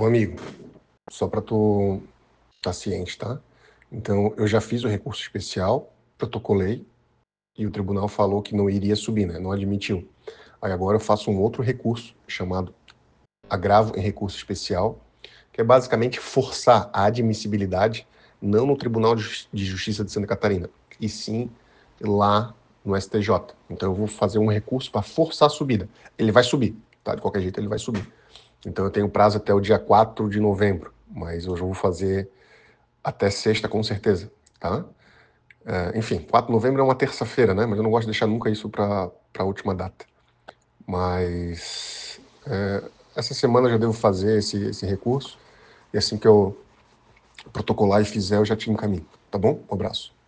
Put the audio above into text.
Ô amigo, só para tu tá ciente, tá? Então, eu já fiz o recurso especial, protocolei, e o tribunal falou que não iria subir, né? Não admitiu. Aí agora eu faço um outro recurso, chamado agravo em recurso especial, que é basicamente forçar a admissibilidade, não no Tribunal de Justiça de Santa Catarina, e sim lá no STJ. Então eu vou fazer um recurso para forçar a subida. Ele vai subir, tá? De qualquer jeito ele vai subir. Então eu tenho prazo até o dia 4 de novembro, mas eu já vou fazer até sexta com certeza, tá? Enfim, 4 de novembro é uma terça-feira, né? Mas eu não gosto de deixar nunca isso para a última data. Mas essa semana eu já devo fazer esse recurso, e assim que eu protocolar e fizer, eu já te encaminho, tá bom? Um abraço.